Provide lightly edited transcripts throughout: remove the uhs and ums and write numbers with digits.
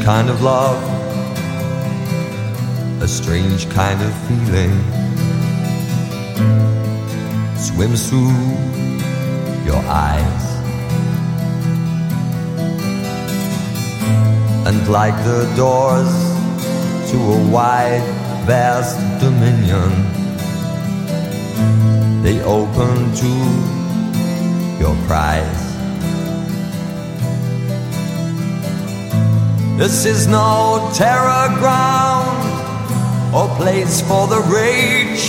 kind of love, a strange kind of feeling swims through your eyes. And like the doors to a wide, vast dominion, they open to your cries. This is no terror ground or place for the rage.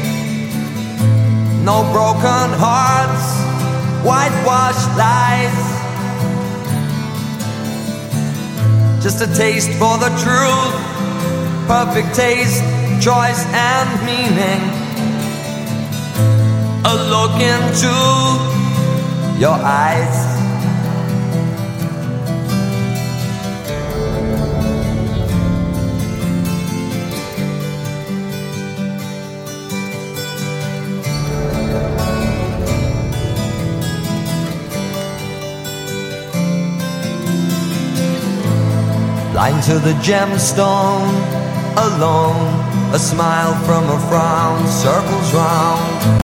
No broken hearts, whitewashed lies. Just a taste for the truth, perfect taste, choice and meaning. A look into your eyes. Blind to the gemstone, alone, a smile from a frown circles round.